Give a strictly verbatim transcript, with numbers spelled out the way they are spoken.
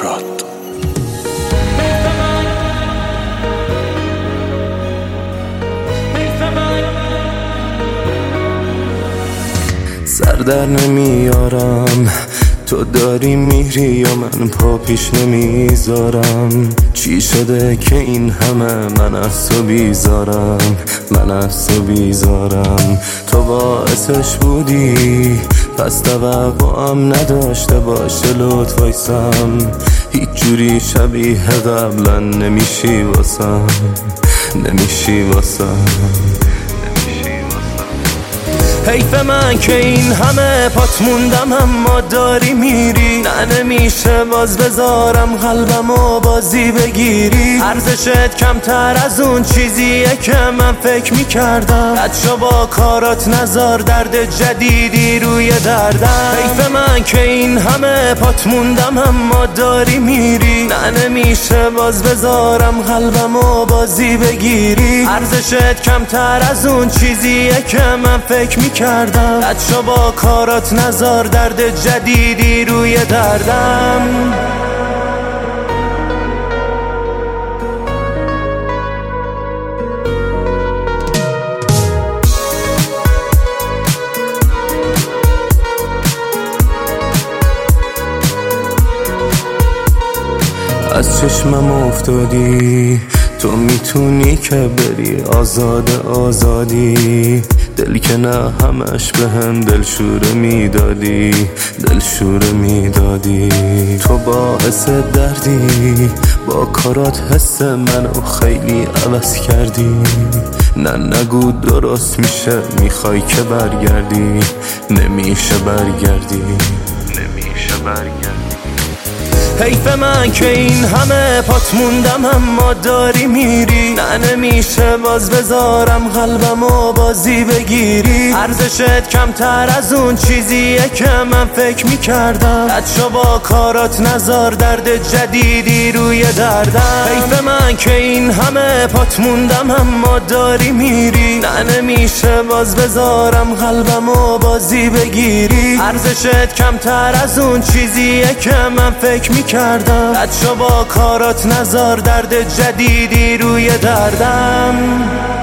مراد. سر در نمیارم، تو داری میری یا من پا پیش نمیذارم. چی شده که این همه من از تو بیزارم، من از تو بیزارم. تو باعثش بودی پس توقعم نداشته باشه لطف وایسم. هیچ جوری شبیه قبلا نمیشی واسم، نمیشی واسم. حیف من که این همه پات موندم اما داری میری. نه نمیشه باز بذارم قلبمو بازی بگیری. ارزشت کمتر از اون چیزیه که من فکر میکردم. بچه با کارات نزار درد جدیدی روی دردم. حیف من که این همه پات موندم اما داری میری. نه نمیشه باز بذارم قلبمو بازی بگیری. ارزشت کمتر از اون چیزیه که من فکر میکردم. بچه با کارات نزار درد جدیدی روی دردم. از چشمم افتادی، تو میتونی که بری آزاد آزادی. دل که نه همش به هم دلشوره میدادی، دلشوره میدادی. تو باعث دردی، با کارات حس منو خیلی عوض کردی. نه نگو درست میشه، میخوای که برگردی. نمیشه برگردی، نمیشه برگردی. حیف من که این همه پات موندم اما داری میری. نه نمیشه باز بذارم قلبمو بازی بگیری. ارزشت کمتر از اون چیزیه که من فکر میکردم. بچه با کارات نزار درد جدیدی روی دردم. حیف من که این همه پات موندم اما داری میری. نه نمیشه باز بذارم قلبمو بازی بگیری. ارزشت کمتر از اون چیزیه که من فکر میکردم. بچه با کارات نزار درد جدیدی روی دردم.